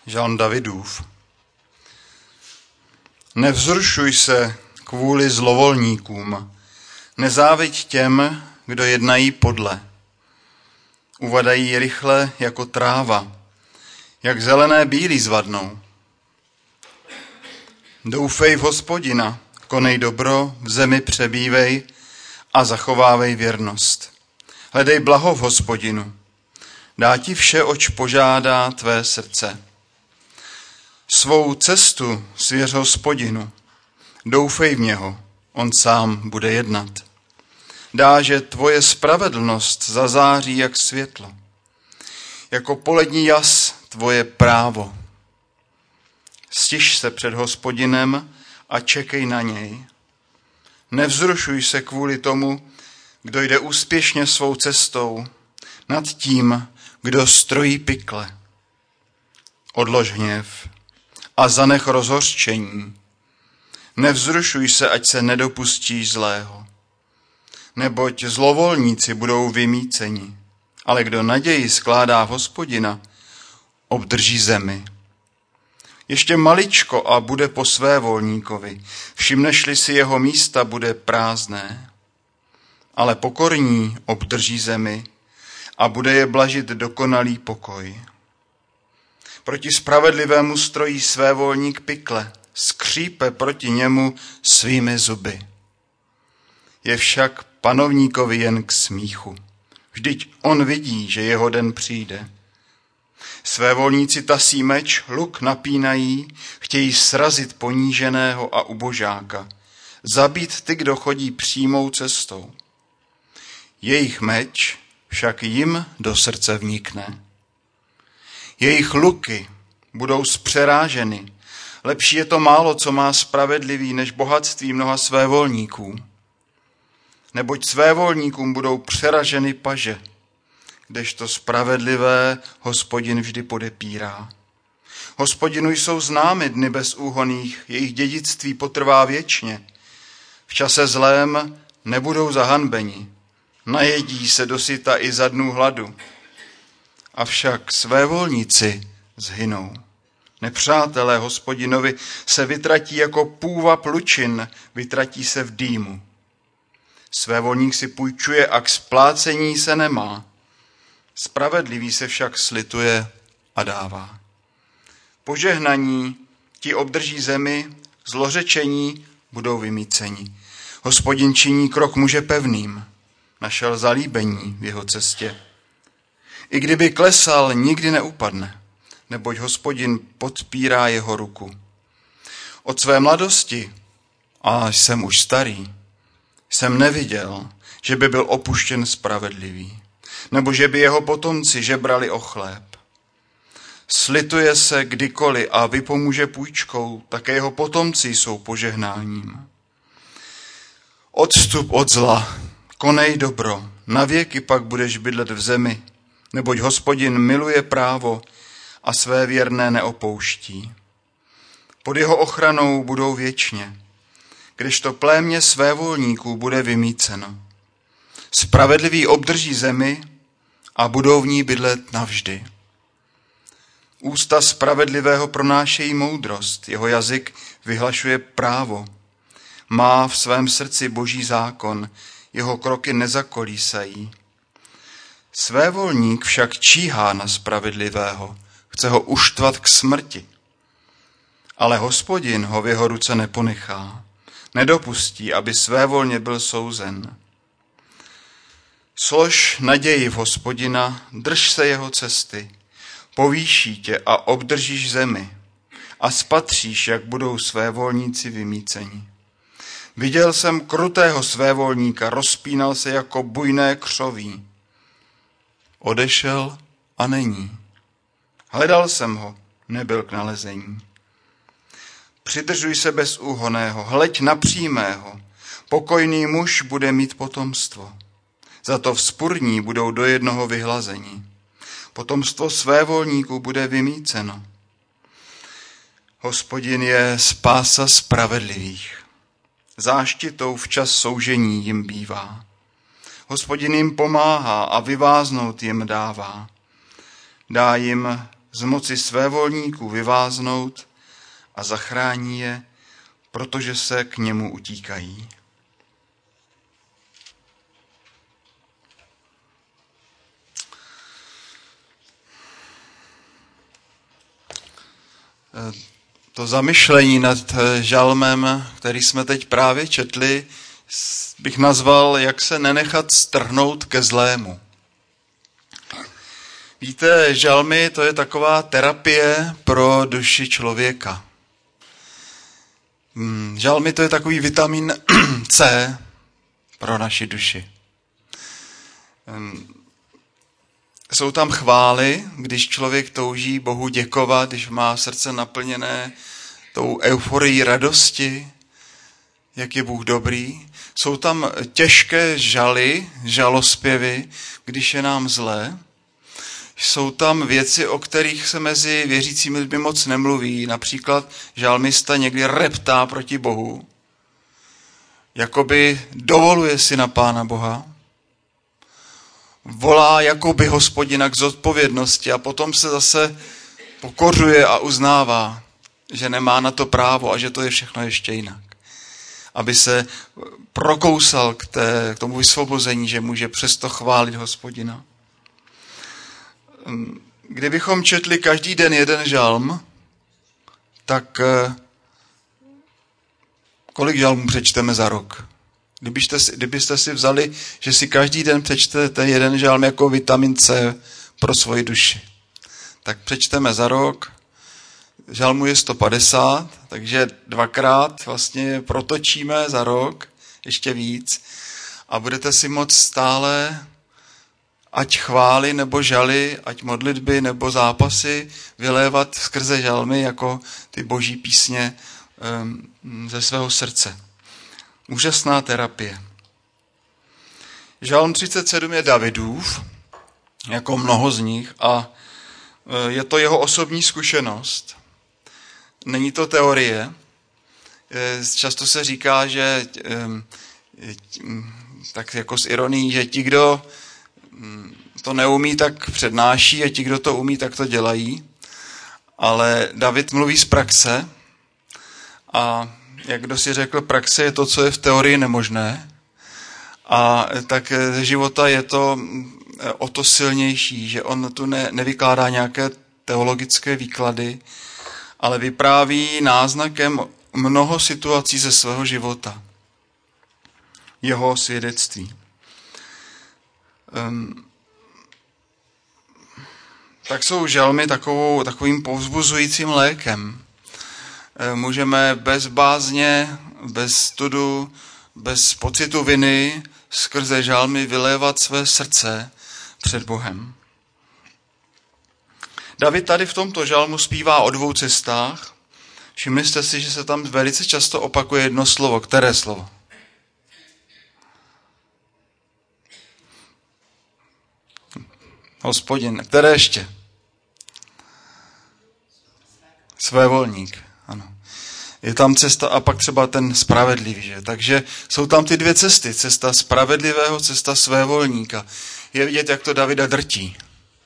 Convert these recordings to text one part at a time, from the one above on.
Žalm Davidův. Nevzrušuj se kvůli zlovolníkům, nezáviď těm, kdo jednají podle. Uvadají rychle jako tráva, jak zelené bílí zvadnou. Doufej v Hospodina, konej dobro, v zemi přebývej a zachovávej věrnost. Hledej blaho v Hospodinu, dá ti vše, oč požádá tvé srdce. Svou cestu svěř Hospodinu, doufej v něho, on sám bude jednat. Dá, že tvoje spravedlnost zazáří jak světlo, jako polední jas tvoje právo. Stiš se před Hospodinem a čekej na něj. Nevzrušuj se kvůli tomu, kdo jde úspěšně svou cestou, nad tím, kdo strojí pikle. Odlož hněv a zanech rozhořčení. Nevzrušuj se, ať se nedopustíš zlého. Neboť zlovolníci budou vymíceni, ale kdo naději skládá v Hospodina, obdrží zemi. Ještě maličko a bude po svévolníkovi, všimneš-li si jeho místa, bude prázdné. Ale pokorní obdrží zemi a bude je blažit dokonalý pokoj. Proti spravedlivému strojí svévolník pikle, skřípe proti němu svými zuby. Je však panovníkovi jen k smíchu. Vždyť on vidí, že jeho den přijde. Svévolníci tasí meč, luk napínají, chtějí srazit poníženého a ubožáka, zabít ty, kdo chodí přímou cestou. Jejich meč však jim do srdce vnikne. Jejich luky budou zpřeráženy. Lepší je to málo, co má spravedlivý, než bohatství mnoha svévolníků. Neboť svévolníkům budou přeraženy paže, kdežto spravedlivé Hospodin vždy podepírá. Hospodinu jsou známy dny bezúhonných, jejich dědictví potrvá věčně. V čase zlém nebudou zahanbeni, najedí se dosyta i za dnů hladu. Avšak svévolníci zhynou. Nepřátelé Hospodinovi se vytratí jako půvab lučin, vytratí se v dýmu. Svévolník si půjčuje a k splácení se nemá. Spravedlivý se však slituje a dává. Požehnaní ti obdrží zemi, zlořečení budou vymíceni. Hospodin činí krok muže pevným, našel zalíbení v jeho cestě. I kdyby klesal, nikdy neupadne, neboť Hospodin podpírá jeho ruku. Od své mladosti, a jsem už starý, jsem neviděl, že by byl opuštěn spravedlivý, nebo že by jeho potomci žebrali o chléb. Slituje se kdykoliv a vypomůže půjčkou, také jeho potomci jsou požehnáním. Odstup od zla, konej dobro, navěky pak budeš bydlet v zemi, neboť Hospodin miluje právo a své věrné neopouští. Pod jeho ochranou budou věčně, kdežto plémě svévolníků bude vymíceno. Spravedlivý obdrží zemi a budou v ní bydlet navždy. Ústa spravedlivého pronášejí moudrost, jeho jazyk vyhlašuje právo. Má v svém srdci boží zákon, jeho kroky nezakolísají. Svévolník však číhá na spravedlivého, chce ho uštvat k smrti. Ale Hospodin ho v jeho ruce neponechá, nedopustí, aby svévolně byl souzen. Slož naději v Hospodina, drž se jeho cesty, povýší tě a obdržíš zemi a spatříš, jak budou svévolníci vymíceni. Viděl jsem krutého svévolníka, rozpínal se jako bujné křoví. Odešel a není. Hledal jsem ho, nebyl k nalezení. Přidržuj se bezúhonného, hleď na přímého, pokojný muž bude mít potomstvo. Za to vzpurní budou do jednoho vyhlazení. Potomstvo svévolníků bude vymíceno. Hospodin je spása spravedlivých. Záštitou včas soužení jim bývá. Hospodin jim pomáhá a vyváznout jim dává. Dá jim z moci svévolníků vyváznout a zachrání je, protože se k němu utíkají. To zamyšlení nad žalmem, který jsme teď právě četli, bych nazval, jak se nenechat strhnout ke zlému. Víte, žalmy, to je taková terapie pro duši člověka. Žalmy, to je takový vitamin C pro naši duši. Jsou tam chvály, když člověk touží Bohu děkovat, když má srdce naplněné tou euforií radosti, jak je Bůh dobrý. Jsou tam těžké žaly, žalospěvy, když je nám zlé. Jsou tam věci, o kterých se mezi věřícími lidmi moc nemluví. Například žalmista někdy reptá proti Bohu. Jakoby dovoluje si na Pána Boha. Volá jakoby Hospodina k zodpovědnosti a potom se zase pokořuje a uznává, že nemá na to právo a že to je všechno ještě jinak. Aby se prokousal k tomu vysvobození, že může přesto chválit Hospodina. Kdybychom četli každý den jeden žalm, tak kolik žalmů přečteme za rok? Kdybyste si vzali, že si každý den přečtete ten jeden žalm jako vitamin C pro svoji duši, tak přečteme za rok, žalmu je 150, takže dvakrát vlastně protočíme za rok, ještě víc, a budete si moct stále, ať chvály nebo žaly, ať modlitby nebo zápasy, vylévat skrze žalmy jako ty boží písně ze svého srdce. Úžasná terapie. Žalm 37 je Davidův, jako mnoho z nich, a je to jeho osobní zkušenost. Není to teorie. Často se říká, že tak jako s ironií, že ti, kdo to neumí, tak přednáší a ti, kdo to umí, tak to dělají. Ale David mluví z praxe a jak kdo si řekl, praxe je to, co je v teorii nemožné. A tak ze života je to o to silnější, že on tu nevykládá nějaké teologické výklady, ale vypráví náznakem mnoho situací ze svého života. Jeho svědectví. Tak jsou žalmy takovým povzbuzujícím lékem. Můžeme bez bázně, bez studu, bez pocitu viny skrze žalmy vylévat své srdce před Bohem. David tady v tomto žalmu zpívá o 2 cestách. Všimli jste si, že se tam velice často opakuje jedno slovo. Které slovo? Hospodin. Které ještě? Svévolník. Ano. Je tam cesta a pak třeba ten spravedlivý. Že? Takže jsou tam ty 2 cesty. Cesta spravedlivého, cesta svévolníka. Je vidět, jak to Davida drtí.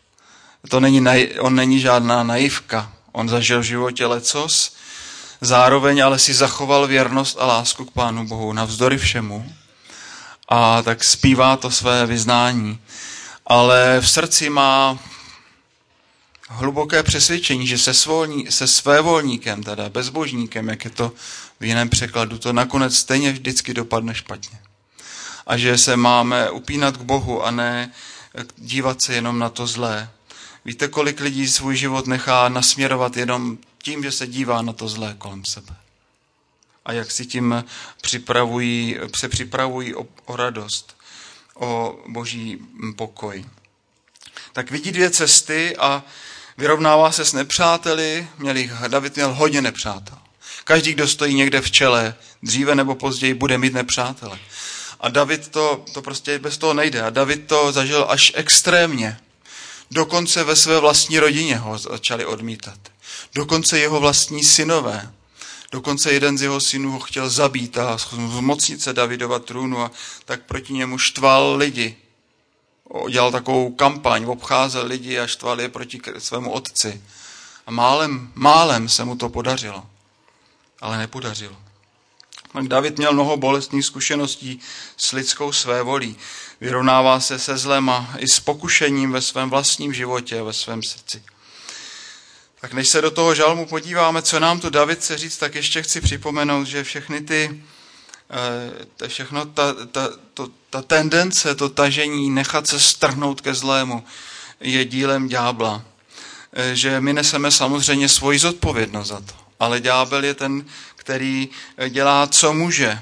On není žádná naivka. On zažil v životě lecos, zároveň ale si zachoval věrnost a lásku k Pánu Bohu navzdory všemu. A tak zpívá to své vyznání. Ale v srdci má hluboké přesvědčení, že se svévolníkem, teda bezbožníkem, jak je to v jiném překladu, to nakonec stejně vždycky dopadne špatně. A že se máme upínat k Bohu a ne dívat se jenom na to zlé. Víte, kolik lidí svůj život nechá nasměrovat jenom tím, že se dívá na to zlé kolem sebe. A jak si tím připravují o radost, o boží pokoj. Tak vidí 2 cesty a vyrovnává se s nepřáteli. David měl hodně nepřátel. Každý, kdo stojí někde v čele, dříve nebo později bude mít nepřátele. A David to prostě bez toho nejde. A David to zažil až extrémně. Dokonce ve své vlastní rodině ho začali odmítat. Dokonce jeho vlastní synové. Dokonce jeden z jeho synů ho chtěl zabít a zmocnit se Davidova trůnu a tak proti němu štval lidi. dělal takovou kampaň, obcházel lidi a štval je proti svému otci. A málem se mu to podařilo, ale nepodařilo. David měl mnoho bolestných zkušeností s lidskou svévolí. Vyrovnává se se zlem a i s pokušením ve svém vlastním životě, ve svém srdci. Tak než se do toho žalmu podíváme, co nám tu David chce říct, tak ještě chci připomenout, že ta tendence, to tažení, nechat se strhnout ke zlému, je dílem ďábla. Že my neseme samozřejmě svoji zodpovědnost za to, ale ďábel je ten, který dělá, co může.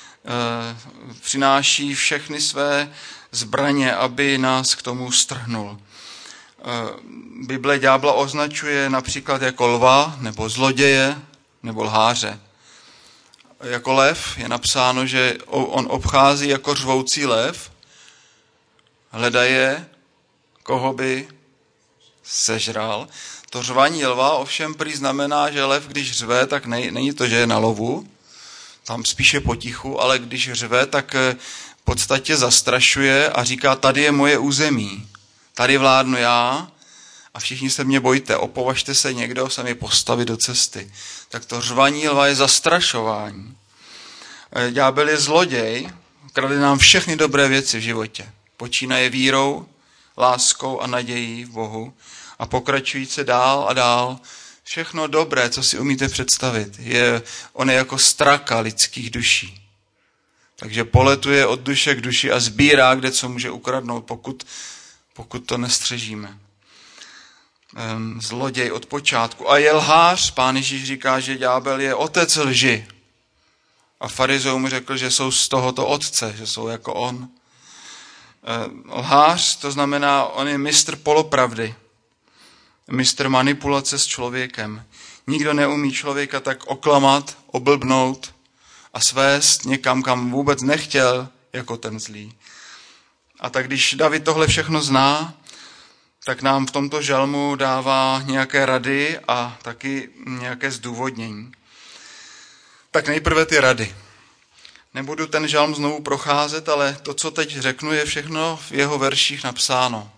Přináší všechny své zbraně, aby nás k tomu strhnul. Bible ďábla označuje například jako lva, nebo zloděje, nebo lháře. Jako lev je napsáno, že on obchází jako řvoucí lev, hledaje, koho by sežral. To řvaní lva ovšem prý znamená, že lev, když řve, tak není to, že je na lovu, tam spíše potichu, ale když řve, tak v podstatě zastrašuje a říká, tady je moje území, tady vládnu já a všichni se mě bojte, opovažte se někdo se mi postavit do cesty. Tak to řvaní lva je zastrašování. Ďábel je zloděj, krade nám všechny dobré věci v životě. Počínaje vírou, láskou a nadějí v Bohu a pokračující dál a dál. Všechno dobré, co si umíte představit, on je jako straka lidských duší. Takže poletuje od duše k duši a sbírá, kde co může ukradnout, pokud to nestřežíme. Zloděj od počátku. A je lhář, Pán Ježíš říká, že ďábel je otec lži. A farizeům řekl, že jsou z tohoto otce, že jsou jako on. Lhář, to znamená, on je mistr polopravdy. Mistr manipulace s člověkem. Nikdo neumí člověka tak oklamat, oblbnout a svést někam, kam vůbec nechtěl, jako ten zlý. A tak když David tohle všechno zná, tak nám v tomto žalmu dává nějaké rady a taky nějaké zdůvodnění. Tak nejprve ty rady. Nebudu ten žalm znovu procházet, ale to, co teď řeknu, je všechno v jeho verších napsáno.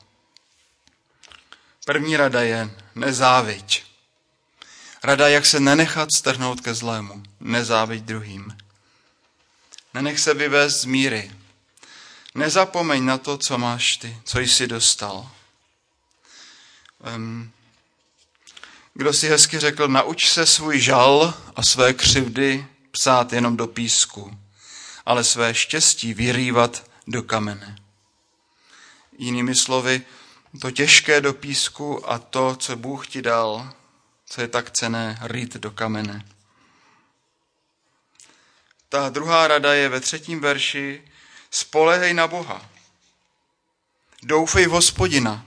První rada je nezáviď. Rada, jak se nenechat strhnout ke zlému. Nezáviď druhým. Nenech se vyvést z míry. Nezapomeň na to, co máš ty, co jsi dostal. Kdo si hezky řekl, nauč se svůj žal a své křivdy psát jenom do písku, ale své štěstí vyrývat do kamene. Jinými slovy, to těžké do písku a to, co Bůh ti dal, co je tak cenné, rýt do kamene. Ta druhá rada je ve 3. verši, spolehej na Boha. Doufej v Hospodina.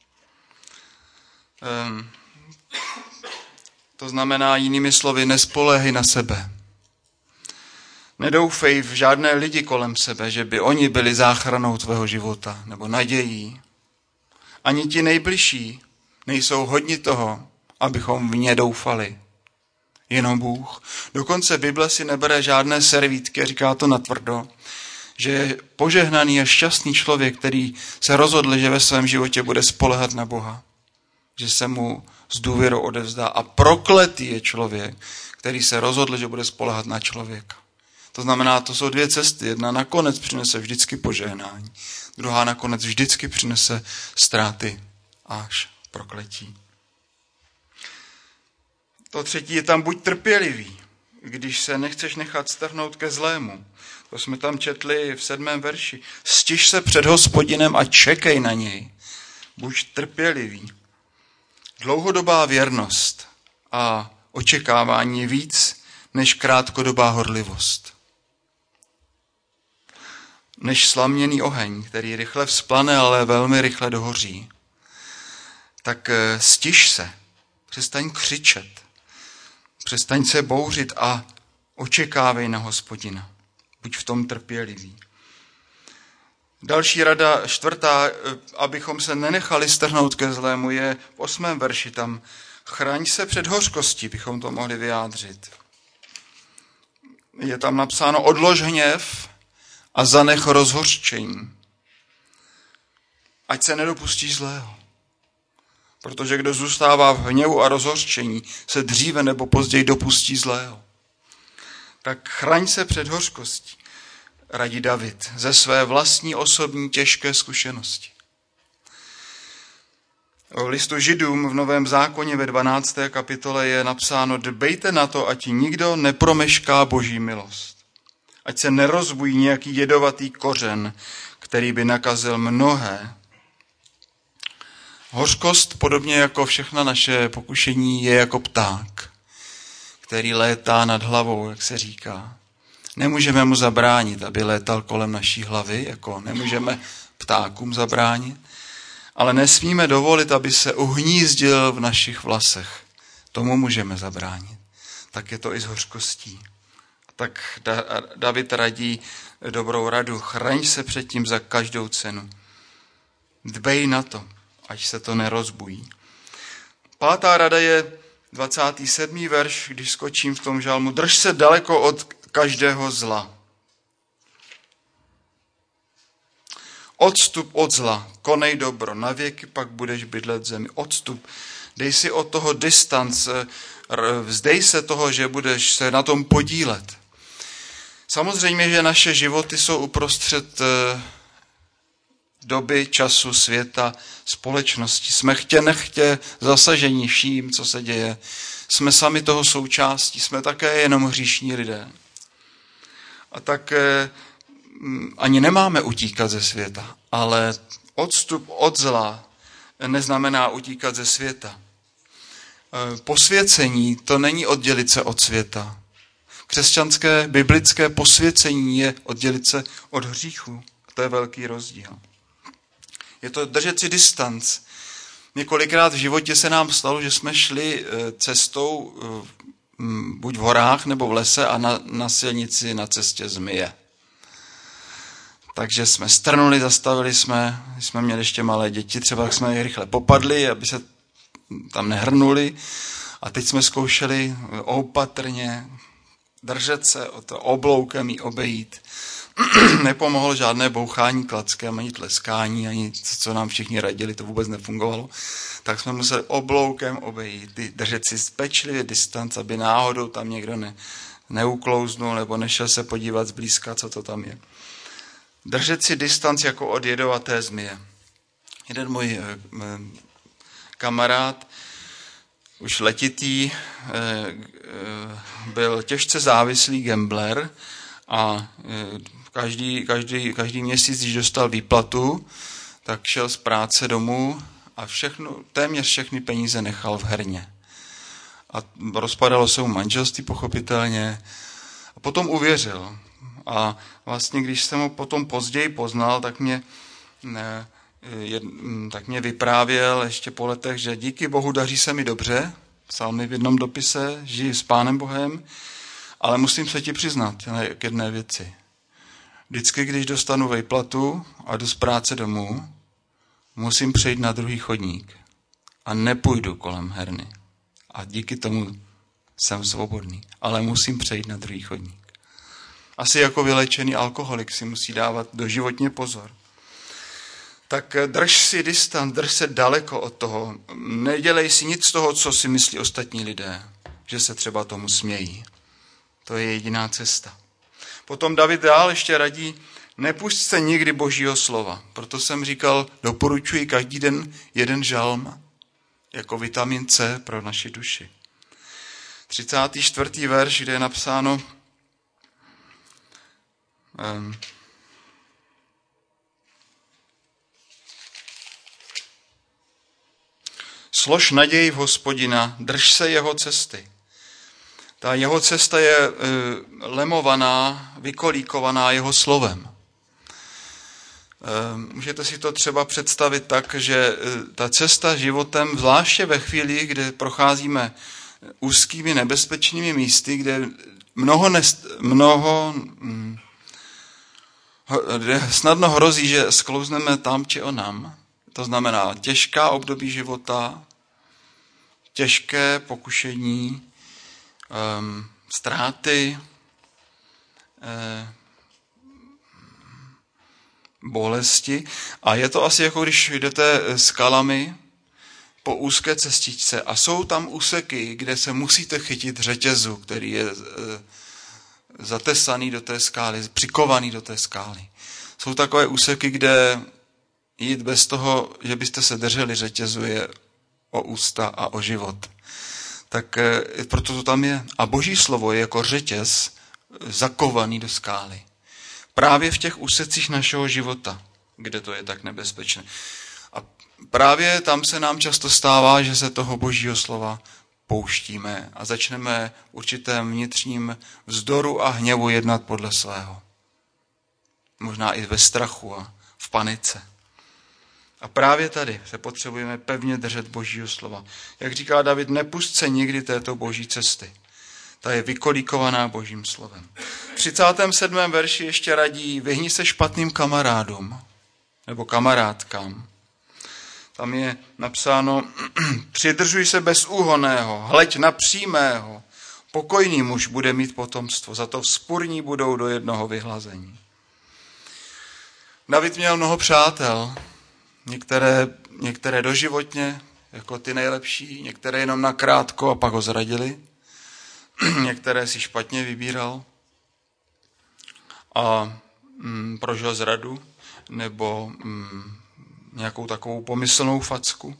To znamená jinými slovy, nespoléhej na sebe. Nedoufej v žádné lidi kolem sebe, že by oni byli záchranou tvého života nebo nadějí. Ani ti nejbližší nejsou hodni toho, abychom v ně doufali. Jenom Bůh. Dokonce Bible si nebere žádné servítky, říká to natvrdo, že je požehnaný a šťastný člověk, který se rozhodl, že ve svém životě bude spoléhat na Boha. Že se mu s důvěrou odevzdá. A prokletý je člověk, který se rozhodl, že bude spoléhat na člověka. To znamená, to jsou 2 cesty. Jedna nakonec přinese vždycky požehnání. Druhá nakonec vždycky přinese ztráty až prokletí. To 3. je tam buď trpělivý, když se nechceš nechat strhnout ke zlému. To jsme tam četli v 7. verši. Stiž se před Hospodinem a čekej na něj. Buď trpělivý. Dlouhodobá věrnost a očekávání je víc než krátkodobá horlivost. Než slaměný oheň, který rychle vzplane, ale velmi rychle dohoří. Tak stiž se, přestaň křičet, přestaň se bouřit a očekávej na Hospodina. Buď v tom trpělivý. Další rada, 4., abychom se nenechali strhnout ke zlému, je v 8. verši. Tam chraň se před hořkostí, bychom to mohli vyjádřit. Je tam napsáno odlož hněv a zanech rozhořčení. ať se nedopustí zlého. Protože kdo zůstává v hněvu a rozhořčení, se dříve nebo později dopustí zlého. Tak chraň se před hořkostí, radí David, ze své vlastní osobní těžké zkušenosti. V listu Židům v Novém zákoně ve 12. kapitole je napsáno: dbejte na to, ať nikdo nepromešká Boží milost. Ať se nerozbují nějaký jedovatý kořen, který by nakazil mnohé. Hořkost, podobně jako všechna naše pokušení, je jako pták, který létá nad hlavou, jak se říká. Nemůžeme mu zabránit, aby létal kolem naší hlavy, jako nemůžeme ptákům zabránit, ale nesmíme dovolit, aby se uhnízdil v našich vlasech. Tomu můžeme zabránit. Tak je to i s hořkostí. Tak David radí dobrou radu: chraň se před tím za každou cenu. Dbej na to, ať se to nerozbují. 5. rada je 27. verš, když skočím v tom žalmu: drž se daleko od každého zla. Odstup od zla, konej dobro, navěky pak budeš bydlet v zemi. Odstup, dej si od toho distanc, vzdej se toho, že budeš se na tom podílet. Samozřejmě, že naše životy jsou uprostřed doby, času, světa, společnosti. Jsme chtě nechtě zasaženi vším, co se děje. Jsme sami toho součástí, jsme také jenom hříšní lidé. A tak ani nemáme utíkat ze světa, ale odstup od zla neznamená utíkat ze světa. Posvěcení to není oddělit se od světa. Křesťanské, biblické posvěcení je oddělit se od hříchu. To je velký rozdíl. Je to držet si distanc. Několikrát v životě se nám stalo, že jsme šli cestou buď v horách nebo v lese a na silnici na cestě zmije. Takže jsme strnuli, zastavili jsme, když jsme měli ještě malé děti, třeba jsme je rychle popadli, aby se tam nehrnuli. A teď jsme zkoušeli opatrně držet se o to obloukem jí obejít. Nepomohlo žádné bouchání klackem, ani tleskání, ani co nám všichni radili, to vůbec nefungovalo. Tak jsme museli obloukem obejít, držet si pečlivě distanc, aby náhodou tam někdo neuklouznul nebo nešel se podívat zblízka, co to tam je. Držet si distanc jako od jedovaté zmije. Jeden můj kamarád, už letitý, byl těžce závislý gambler a každý měsíc, když dostal výplatu, tak šel z práce domů a téměř všechny peníze nechal v herně. A rozpadalo se mu manželství, pochopitelně. A potom uvěřil. A vlastně, když jsem ho potom později poznal, tak mě vyprávěl ještě po letech, že díky Bohu daří se mi dobře, psal mi v jednom dopise, žiji s Pánem Bohem, ale musím se ti přiznat k jedné věci. Vždycky, když dostanu výplatu a jdu z práce domů, musím přejít na druhý chodník a nepůjdu kolem herny. A díky tomu jsem svobodný, ale musím přejít na druhý chodník. Asi jako vylečený alkoholik si musí dávat doživotně pozor. Tak drž si distanc, drž se daleko od toho. Nedělej si nic z toho, co si myslí ostatní lidé, že se třeba tomu smějí. To je jediná cesta. Potom David dál ještě radí: nepusť se nikdy Božího slova. Proto jsem říkal, doporučuji každý den jeden žalm jako vitamin C pro naši duši. 34. verš, kde je napsáno: slož naději v Hospodina, drž se jeho cesty. Ta jeho cesta je lemovaná, vykolíkovaná jeho slovem. Můžete si to třeba představit tak, že ta cesta životem, zvláště ve chvíli, kdy procházíme úzkými nebezpečnými místy, kde snadno hrozí, že sklouzneme tam či onam. To znamená těžká období života, těžké pokušení, ztráty, bolesti. A je to asi jako když jdete skalami po úzké cestičce a jsou tam úseky, kde se musíte chytit řetězu, který je zatesaný do té skály, přikovaný do té skály. Jsou takové úseky, kde jít bez toho, že byste se drželi řetězu, je o ústa a o život. Tak proto to tam je. A Boží slovo je jako řetěz zakovaný do skály. Právě v těch úsecích našeho života, kde to je tak nebezpečné. A právě tam se nám často stává, že se toho Božího slova pouštíme a začneme v určitém vnitřním vzdoru a hněvu jednat podle svého. Možná i ve strachu a v panice. A právě tady se potřebujeme pevně držet Božího slova. Jak říká David, nepusť se nikdy této Boží cesty. Ta je vykolíkovaná Božím slovem. V 37. verši ještě radí, vyhni se špatným kamarádům nebo kamarádkám. Tam je napsáno, přidržuj se bezúhonného, hleď na přímého, pokojný muž bude mít potomstvo, za to vzpurní budou do jednoho vyhlazení. David měl mnoho přátel, některé doživotně, jako ty nejlepší, některé jenom nakrátko a pak ho zradili, některé si špatně vybíral a prožil zradu nebo nějakou takovou pomyslnou facku.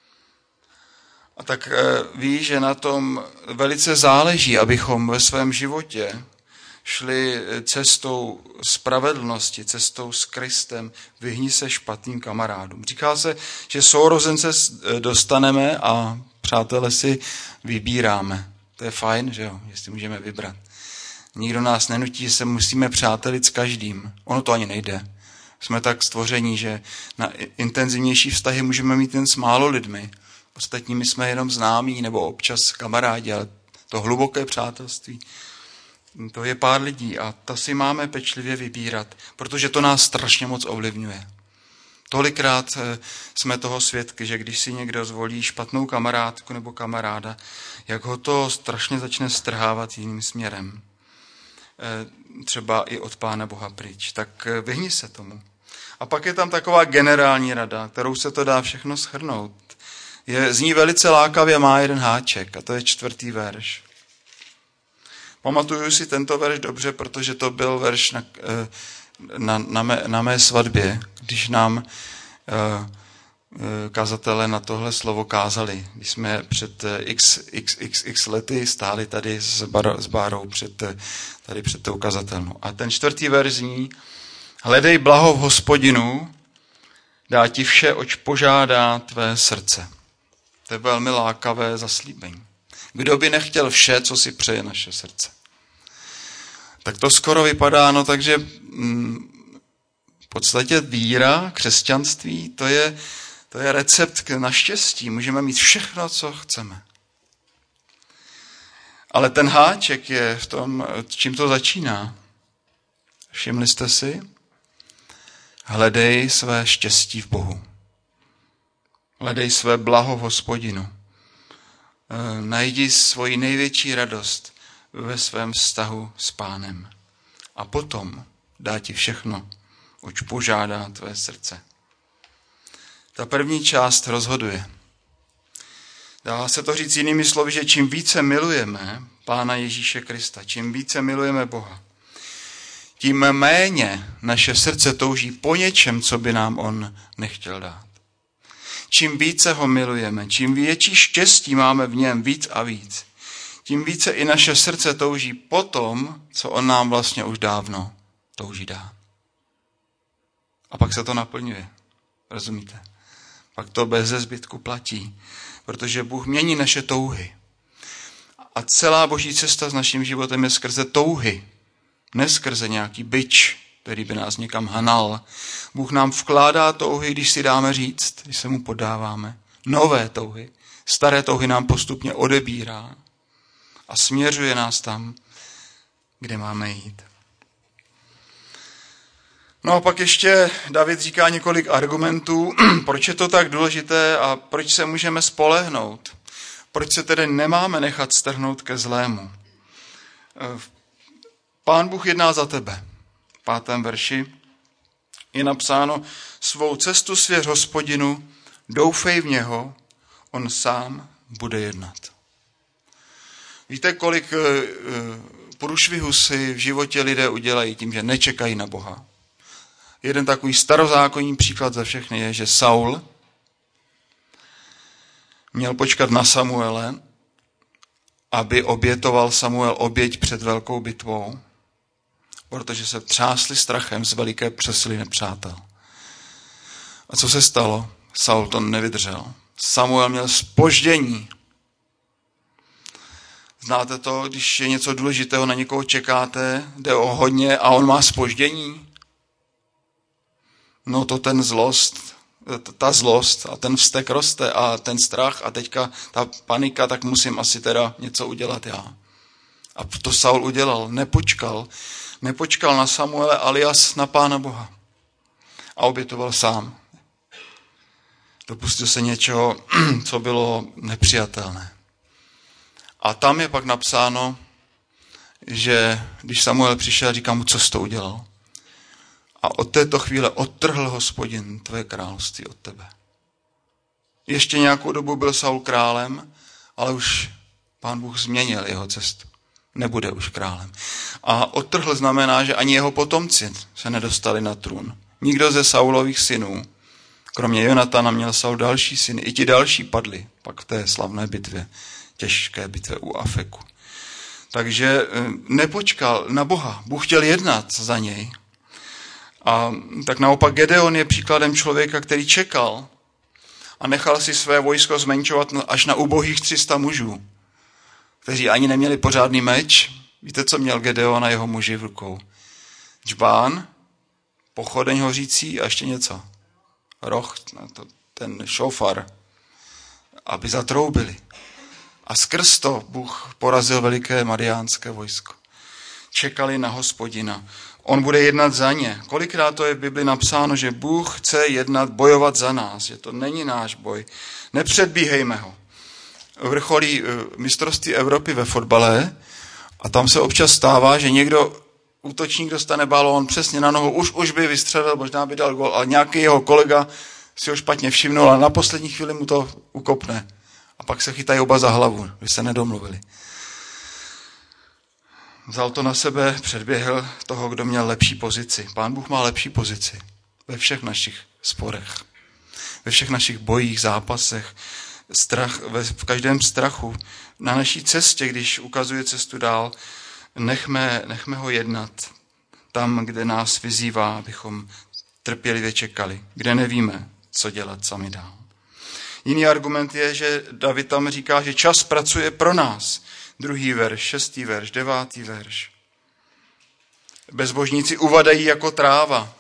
A tak ví, že na tom velice záleží, abychom ve svém životě šli cestou spravedlnosti, cestou s Kristem, vyhni se špatným kamarádům. Říká se, že sourozence dostaneme a přátele si vybíráme. To je fajn, že jo, jestli můžeme vybrat. Nikdo nás nenutí, že se musíme přátelit s každým. Ono to ani nejde. Jsme tak stvoření, že na intenzivnější vztahy můžeme mít jen s málo lidmi. Ostatními jsme jenom známí nebo občas kamarádi, ale to hluboké přátelství, to je pár lidí a to si máme pečlivě vybírat, protože to nás strašně moc ovlivňuje. Tolikrát jsme toho svědky, že když si někdo zvolí špatnou kamarádku nebo kamaráda, jak ho to strašně začne strhávat jiným směrem. Třeba i od Pána Boha pryč. Tak vyhni se tomu. A pak je tam taková generální rada, kterou se to dá všechno shrnout. Zní velice lákavě, má jeden háček a to je 4. verš. Pamatuju si tento verš dobře, protože to byl verš na mé svatbě, když nám kazatelé na tohle slovo kázali. Když jsme před x lety stáli tady s Bárou tady před tou kazatelnou. A ten 4. verš zní, hledej blaho v Hospodinu, dá ti vše, oč požádá tvé srdce. To je velmi lákavé zaslíbení. Kdo by nechtěl vše, co si přeje naše srdce? Tak to skoro vypadá, takže v podstatě víra, křesťanství, to je recept na štěstí. Můžeme mít všechno, co chceme. Ale ten háček je v tom, čím to začíná. Všimli jste si? Hledej své štěstí v Bohu. Hledej své blaho v Hospodinu. Najdi svoji největší radost ve svém vztahu s Pánem. A potom dá ti všechno, oč požádá tvé srdce. Ta první část rozhoduje. Dá se to říct jinými slovy, že čím více milujeme Pána Ježíše Krista, čím více milujeme Boha, tím méně naše srdce touží po něčem, co by nám on nechtěl dát. Čím více ho milujeme, čím větší štěstí máme v něm víc a víc, tím více i naše srdce touží po tom, co on nám vlastně už dávno touží dát. A pak se to naplňuje. Rozumíte? Pak to bez zbytku platí, protože Bůh mění naše touhy. A celá Boží cesta s naším životem je skrze touhy, ne skrze nějaký bič, který by nás někam hanal. Bůh nám vkládá touhy, když si dáme říct, když se mu podáváme. Nové touhy. Staré touhy nám postupně odebírá a směřuje nás tam, kde máme jít. No a pak ještě David říká několik argumentů, proč je to tak důležité a proč se můžeme spolehnout. Proč se tedy nemáme nechat strhnout ke zlému. Pán Bůh jedná za tebe. V 5. verši Je napsáno, svou cestu svěř Hospodinu, doufej v něho, on sám bude jednat. Víte, kolik průšvihu si v životě lidé udělají tím, že nečekají na Boha? Jeden takový starozákonní příklad za všechny je, že Saul měl počkat na Samuele, aby obětoval Samuel oběť před velkou bitvou, protože se třásli strachem z veliké přesily nepřátel. A co se stalo? Saul to nevydržel. Samuel měl zpoždění. Znáte to, když je něco důležitého, na někoho čekáte, jde o hodně a on má zpoždění? No to ta zlost a ten vztek roste a ten strach a teďka ta panika, tak musím asi teda něco udělat já. A to Saul udělal, nepočkal na Samuele alias na Pána Boha a obětoval sám. Dopustil se něčeho, co bylo nepřijatelné. A tam je pak napsáno, že když Samuel přišel, říká mu, co jsi to udělal. A od této chvíle odtrhl Hospodin tvoje království od tebe. Ještě nějakou dobu byl Saul králem, ale už Pán Bůh změnil jeho cestu. Nebude už králem. A odtrhl znamená, že ani jeho potomci se nedostali na trůn. Nikdo ze Saulových synů, kromě Jonatana, měl Saul další syny. I ti další padli pak v té slavné bitvě, těžké bitvě u Afeku. Takže nepočkal na Boha. Bůh chtěl jednat za něj. A tak naopak Gedeon je příkladem člověka, který čekal a nechal si své vojsko zmenšovat až na ubohých 300 mužů, kteří ani neměli pořádný meč. Víte, co měl Gedeon a jeho muži v rukou? Džbán, pochodeň hořící a ještě něco. Roh, ten šofar, aby zatroubili. A skrz to Bůh porazil veliké madiánské vojsko. Čekali na Hospodina. On bude jednat za ně. Kolikrát to je v Bibli napsáno, že Bůh chce jednat, bojovat za nás, že to není náš boj. Nepředbíhejme ho. Vrcholí mistrovství Evropy ve fotbale a tam se občas stává, že někdo, útočník dostane balón přesně na nohu, už by vystřelil, možná by dal gol, ale nějaký jeho kolega si ho špatně všimnul a na poslední chvíli mu to ukopne. A pak se chytají oba za hlavu, když se nedomluvili. Vzal to na sebe, předběhl toho, kdo měl lepší pozici. Pán Bůh má lepší pozici ve všech našich sporech, ve všech našich bojích, zápasech, v každém strachu. Na naší cestě, když ukazuje cestu dál, nechme ho jednat tam, kde nás vyzývá, abychom trpělivě čekali, kde nevíme, co dělat sami dál. Jiný argument je, že David tam říká, že čas pracuje pro nás. 2. verš, 6. verš, 9. verš. Bezbožníci uvadají jako tráva.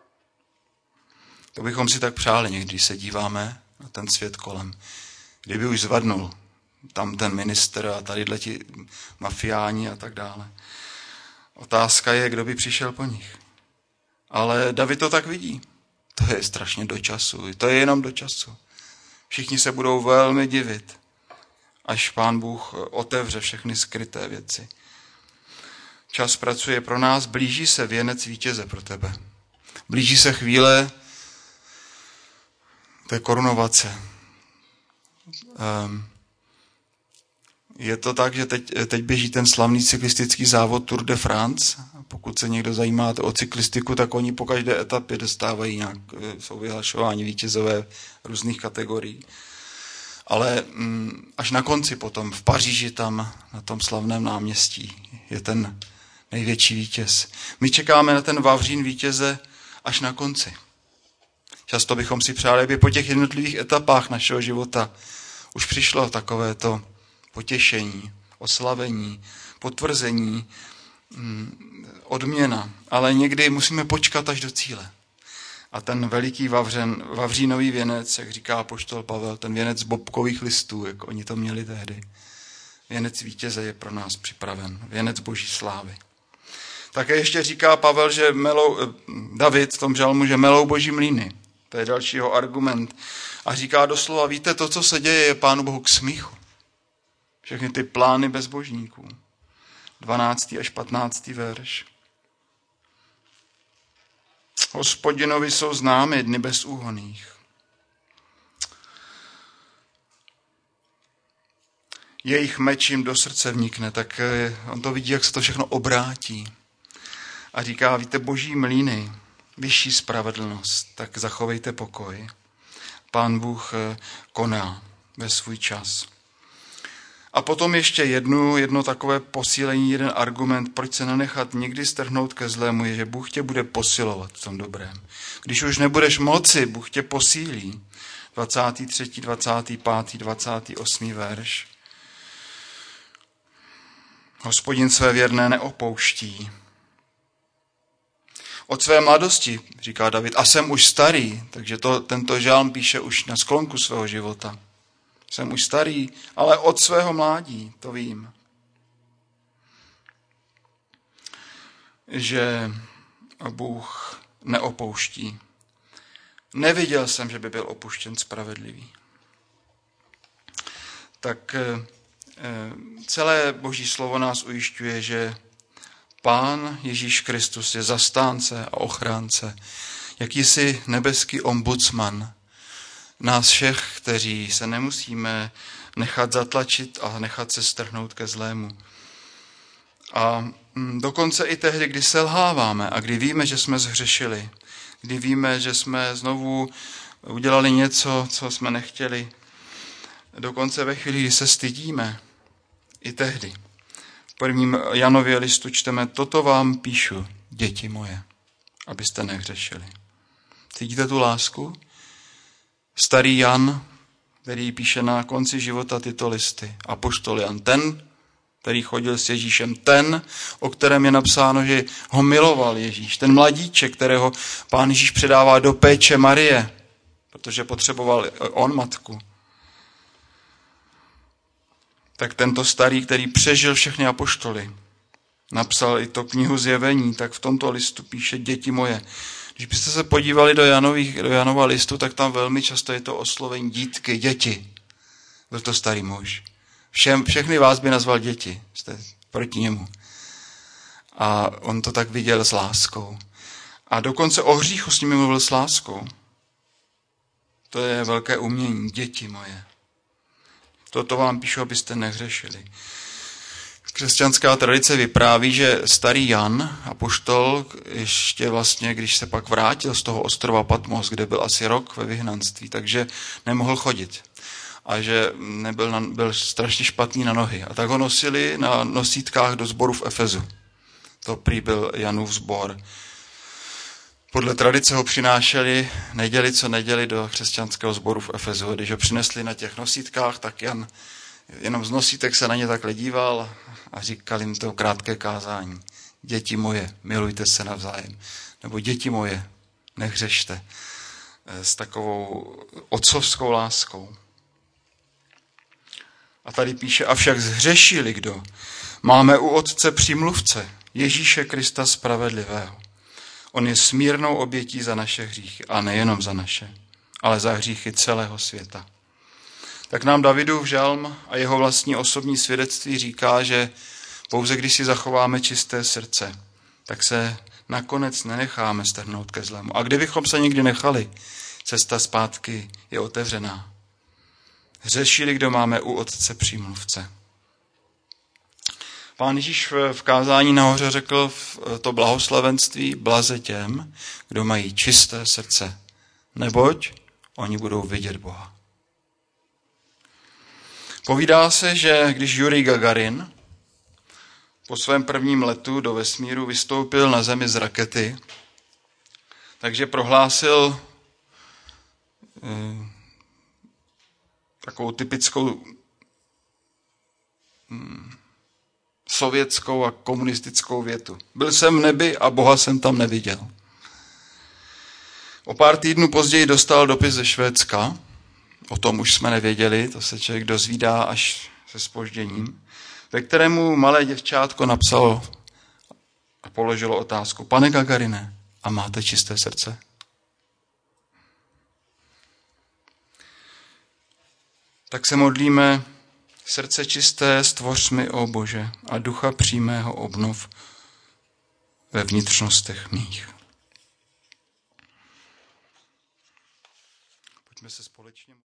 To bychom si tak přáli někdy, když se díváme na ten svět kolem. Kdyby už zvadnul tam ten ministr a tadyhle ti mafiáni a tak dále. Otázka je, kdo by přišel po nich. Ale David to tak vidí. To je strašně do času. To je jenom do času. Všichni se budou velmi divit, až Pán Bůh otevře všechny skryté věci. Čas pracuje pro nás, blíží se věnec vítěze pro tebe. Blíží se chvíle té korunovace. Je to tak, že teď běží ten slavný cyklistický závod Tour de France. Pokud se někdo zajímá o cyklistiku, tak oni po každé etapě dostávají jsou vyhlašováni vítězové různých kategorií. Ale až na konci potom v Paříži tam na tom slavném náměstí je ten největší vítěz. My čekáme na ten vavřín vítěze až na konci. Často bychom si přáli, aby po těch jednotlivých etapách našeho života už přišlo takovéto potěšení, oslavení, potvrzení, odměna. Ale někdy musíme počkat až do cíle. A ten veliký vavřínový věnec, jak říká apoštol Pavel, ten věnec z bobkových listů, jak oni to měli tehdy. Věnec vítěze je pro nás připraven. Věnec boží slávy. Také ještě říká Pavel, že David v tom žalmu, že melou boží mlýny. To je dalšího argument. A říká doslova, víte, to, co se děje, je Pánu Bohu k smíchu. Všechny ty plány bezbožníků. 12. až 15. verš. Hospodinovi jsou známy dny bezúhonných. Jejich meč jim do srdce vnikne, tak on to vidí, jak se to všechno obrátí. A říká, víte, boží mlýny, vyšší spravedlnost, tak zachovejte pokoj. Pán Bůh koná ve svůj čas. A potom ještě jedno takové posílení, jeden argument, proč se nenechat nikdy strhnout ke zlému, je, že Bůh tě bude posilovat v tom dobrém. Když už nebudeš moci, Bůh tě posílí. 23., 25., 28. verš. Hospodin své věrné neopouští. Od své mladosti, říká David, a jsem už starý, takže tento žálm píše už na sklonku svého života. Jsem už starý, ale od svého mládí, to vím. Že Bůh neopouští. Neviděl jsem, že by byl opuštěn spravedlivý. Tak celé Boží slovo nás ujišťuje, že Pán Ježíš Kristus je zastánce a ochránce, jakýsi nebeský ombudsman nás všech, kteří se nemusíme nechat zatlačit a nechat se strhnout ke zlému. A dokonce i tehdy, kdy selháváme a kdy víme, že jsme zhřešili, kdy víme, že jsme znovu udělali něco, co jsme nechtěli, dokonce ve chvíli, kdy se stydíme, i tehdy. V 1. Janově listu čteme, toto vám píšu, děti moje, abyste nehřešili. Cítíte tu lásku? Starý Jan, který píše na konci života tyto listy. Apoštol Jan, ten, který chodil s Ježíšem, ten, o kterém je napsáno, že ho miloval Ježíš. Ten mladíček, kterého Pán Ježíš předává do péče Marie, protože potřeboval on matku. Tak tento starý, který přežil všechny apoštoly, napsal i to knihu Zjevení, tak v tomto listu píše, děti moje. Když byste se podívali do Janova listu, tak tam velmi často je to oslovení dítky, děti. Byl to starý muž. Všechny vás by nazval děti, jste proti němu. A on to tak viděl s láskou. A dokonce o hříchu s nimi mluvil s láskou. To je velké umění, děti moje. Toto vám píšu, abyste nehřešili. Křesťanská tradice vypráví, že starý Jan, apoštol, ještě vlastně, když se pak vrátil z toho ostrova Patmos, kde byl asi rok ve vyhnanství, takže nemohl chodit. A že byl strašně špatný na nohy. A tak ho nosili na nosítkách do sboru v Efezu. To prý byl Janův sbor. Podle tradice ho přinášeli neděli co neděli do křesťanského sboru v Efezu. Když ho přinesli na těch nosítkách, tak Jan jenom z nosítek se na ně takhle díval a říkal jim to krátké kázání. Děti moje, milujte se navzájem. Nebo děti moje, nehřešte. S takovou otcovskou láskou. A tady píše, avšak zhřešili kdo? Máme u Otce přímluvce, Ježíše Krista spravedlivého. On je smírnou obětí za naše hříchy, a nejenom za naše, ale za hříchy celého světa. Tak nám Davidův žalm a jeho vlastní osobní svědectví říká, že pouze když si zachováme čisté srdce, tak se nakonec nenecháme strhnout ke zlému. A kdybychom se někdy nechali, cesta zpátky je otevřená. Hřešili, kdo máme u Otce přímluvce. Pán Ježíš v kázání nahoře řekl to blahoslavenství blaze těm, kdo mají čisté srdce, neboť oni budou vidět Boha. Povídá se, že když Jurij Gagarin po svém prvním letu do vesmíru vystoupil na Zemi z rakety, takže prohlásil takovou typickou sovětskou a komunistickou větu. Byl jsem v nebi a Boha jsem tam neviděl. O pár týdnů později dostal dopis ze Švédska, o tom už jsme nevěděli, to se člověk dozvídá až se zpožděním, ve kterému malé děvčátko napsalo a položilo otázku, pane Gagarine, a máte čisté srdce? Tak se modlíme, srdce čisté stvoř mi, ó Bože, a ducha přímého obnov ve vnitřnostech mých. Pojďme se společně